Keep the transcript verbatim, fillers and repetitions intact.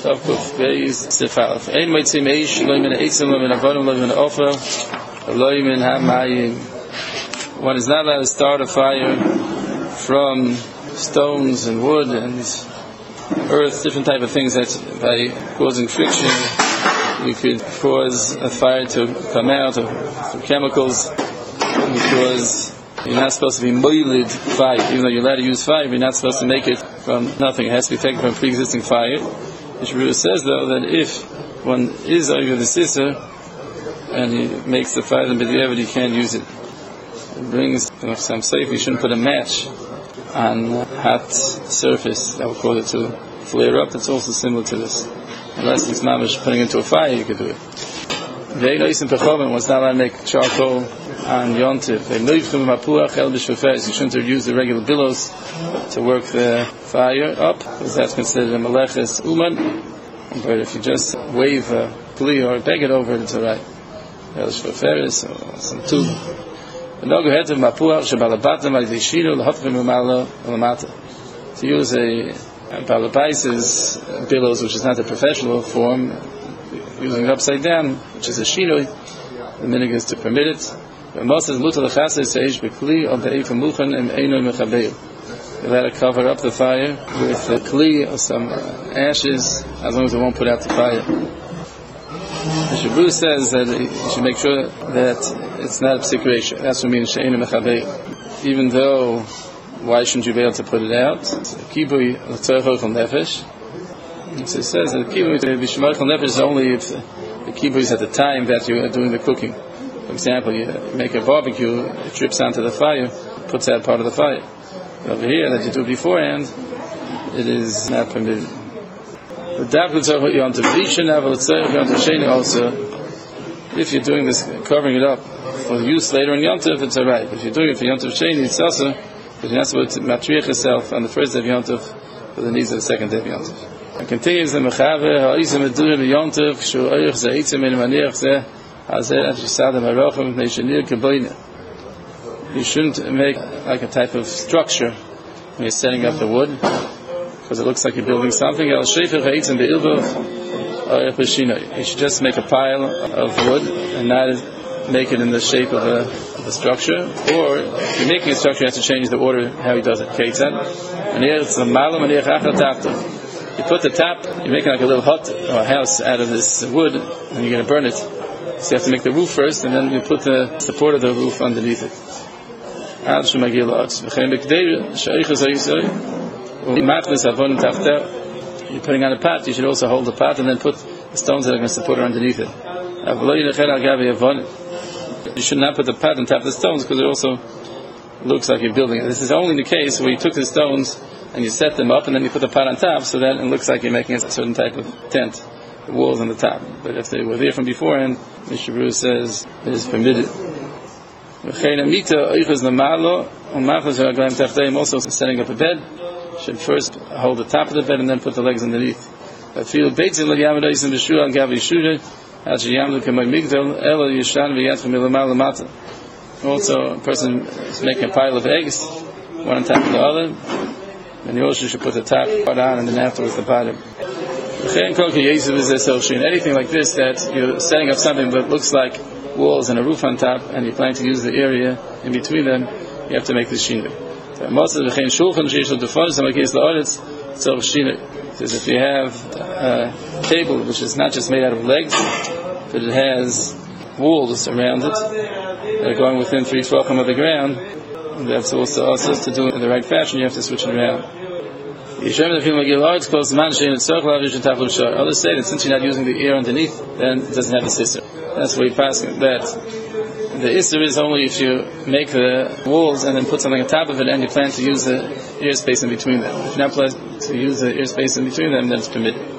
Tavkuf Beis Sifalf. Ein Meitzim Eish, Lo Min Eitzim, Lo Min Avodim, Lo Min Ofer, Lo Min HaMayim. One is not allowed to start a fire from stones and wood and earth, different type of things that by causing friction we could cause a fire to come out of chemicals, because you're not supposed to be moilid fire. Even though you're allowed to use fire, you're not supposed to make it from nothing. It has to be taken from pre-existing fire. The Shabbat says though that if one is over the sister and he makes the fire, then b'diavad he can't use it. It brings you know, some safe. You shouldn't put a match on a hot surface that will cause it to flare up. That's also similar to this. Unless it's mamish putting it into a fire, you could do it. Ve'eloisim pechovim was not allowed to make charcoal on yontif. Ve'loivchim mapuach el b'shofes. You shouldn't use the regular billows to work the fire up, because that's considered a meleches uman. But if you just wave a kli or beg it over, it's alright. El shofes or some tube. To use a balabai's billows, which is not the professional form, using it upside down, which is a shinoi, the minig is to permit it. You're allowed to cover up the fire with a kli or some ashes, as long as it won't put out the fire. The Shabbat says that you should make sure that it's not a psik ratio. That's what means she'enu mechabei. Even though, why shouldn't you be able to put it out? Kibui l'tzorech nefesh. So it says that kibui b'shemach nefesh is only if the kibui is at the time that you are doing the cooking. For example, you make a barbecue, it drips onto the fire, puts out part of the fire. But over here, that you do beforehand, it is not permitted. Also, if you're doing this, covering it up for use later in Yontif, it's alright. If you're doing it for Yontif Sheni, it's also, because you're not supposed to matriach yourself on the first day of Yontif for the needs of the second day of Yontif. And continues the Mechave, Ha'izim Edurim Yontif, Shu Oich Ze'itzim En Maniach Zeh, Hazeh Af Yisadam Harochem, Neishanir Keboine. You shouldn't make like a type of structure when you're setting up the wood, because it looks like you're building something. You should just make a pile of wood and not make it in the shape of a, of a structure. Or if you're making a structure, you have to change the order how he does it. You put the top, you're making like a little hut or a house out of this wood, and you're going to burn it. So you have to make the roof first, and then you put the support of the roof underneath it. You're putting on a pot, you should also hold the pot and then put the stones that are going to support it underneath it. You should not put the pot on top of the stones, because it also looks like you're building it. This is only the case where you took the stones and you set them up and then you put the pot on top, so that it looks like you're making a certain type of tent, the walls on the top. But if they were there from beforehand, Mister Bruce says it is permitted. Also setting up a bed, should first hold the top of the bed and then put the legs underneath. Also, a person is making a pile of eggs, one on top of the other, and you also should put the top part on and then afterwards the bottom. Anything like this, that you're setting up something that looks like walls and a roof on top, and you're planning to use the area in between them, you have to make this shinui. Says if you have a table which is not just made out of legs, but it has walls around it that are going within three tefachim of the ground, that's also also to do it in the right fashion. You have to switch it around. Others say that since you're not using the air underneath, then it doesn't have a sister. That's why we pass that. The Isser is only if you make the walls and then put something on top of it and you plan to use the airspace in between them. If you're not planning to use the airspace in between them, then it's permitted.